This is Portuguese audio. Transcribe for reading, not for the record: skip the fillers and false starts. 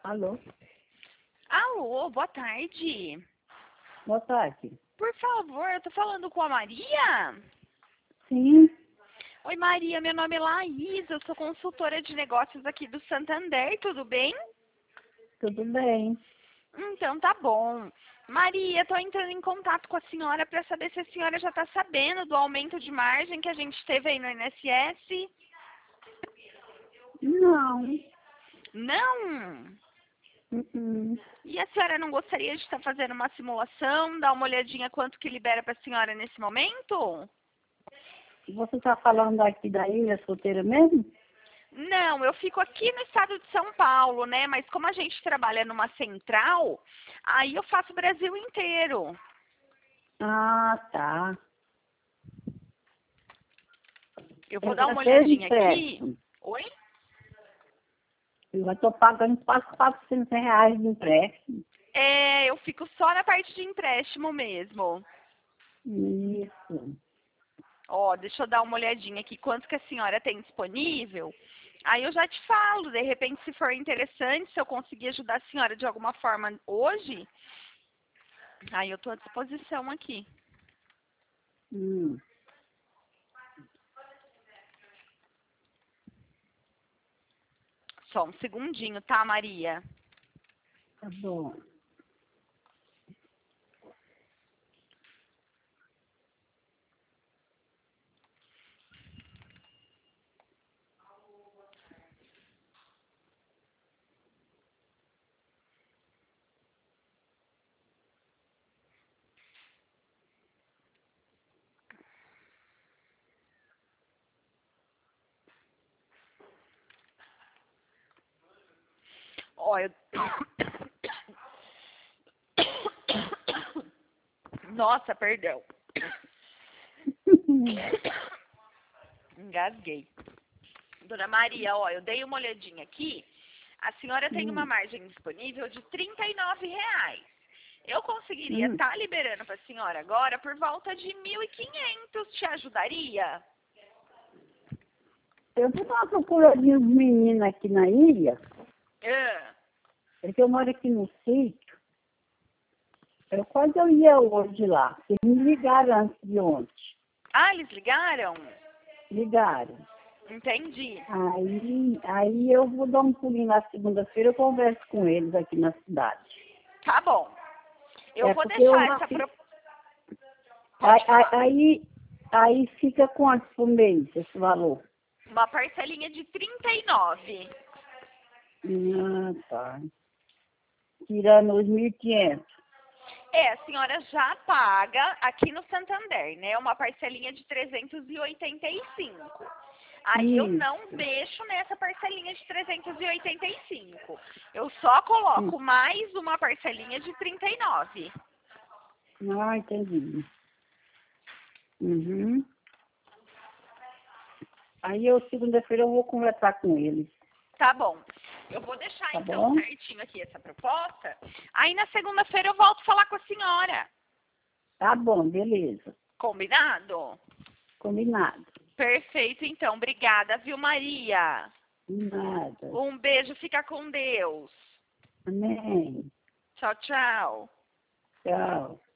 Alô? Alô, boa tarde. Boa tarde. Por favor, eu tô falando com a Maria? Sim, Oi, Maria, meu nome é Laís, eu sou consultora de negócios aqui do Santander, tudo bem? tudo bem. Então tá bom. Maria, tô entrando em contato com a senhora para saber se a senhora já tá sabendo do aumento de margem que a gente teve aí no INSS. Não. Não? Uh-uh. E a senhora não gostaria de estar fazendo uma simulação, dar uma olhadinha quanto que libera para a senhora nesse momento? Você está falando aqui da Ilha Solteira mesmo? Não, eu fico aqui no estado de São Paulo, né? Mas como a gente trabalha numa central, aí eu faço o Brasil inteiro. Ah, tá. Eu É vou dar para uma ter olhadinha aqui. empréstimo. Oi? Eu já estou pagando quase R$ 400 de empréstimo. É, eu fico só na parte de empréstimo mesmo. Isso. Ó, deixa eu dar uma olhadinha aqui, quanto que a senhora tem disponível. Aí eu já te falo, de repente, se for interessante, se eu conseguir ajudar a senhora de alguma forma hoje, aí eu tô à disposição aqui. Hum, Só um segundinho, tá, Maria? tá bom. Ó, eu... Nossa, perdão. Engasguei. Dona Maria, ó, eu dei uma olhadinha aqui. A senhora tem uma Hum, margem disponível de R$ 39. Eu conseguiria hum. estar liberando para a senhora agora por volta de 1.500. Te ajudaria? Eu estou uma procuradinha de menina aqui na ilha, Ah, porque eu moro aqui no sítio. Eu ia hoje lá. Eles me ligaram antes de ontem. eles ligaram? Ligaram. Entendi. Aí eu vou dar um pulinho na segunda-feira, eu converso com eles aqui na cidade. Tá bom. Eu É vou porque eu deixar já essa fiz. Pode falar. Aí fica quanto por mês esse valor? Uma parcelinha de 39. Ah, tá. Tirando os 1.500. É, a senhora já paga aqui no Santander, né? Uma parcelinha de 385. Aí eu não Isso. mexo nessa parcelinha de 385. Eu só coloco mais uma parcelinha de 39. Ah, entendi. Uhum. Aí segunda-feira eu vou conversar com eles. Tá bom. Eu vou deixar Tá então bom? certinho aqui essa proposta. Aí na segunda-feira eu volto falar com a senhora. Tá bom, beleza. Combinado? Combinado. Perfeito, então. Obrigada, viu, Maria? Nada. Um beijo, fica com Deus. Amém. Tchau, tchau. Tchau.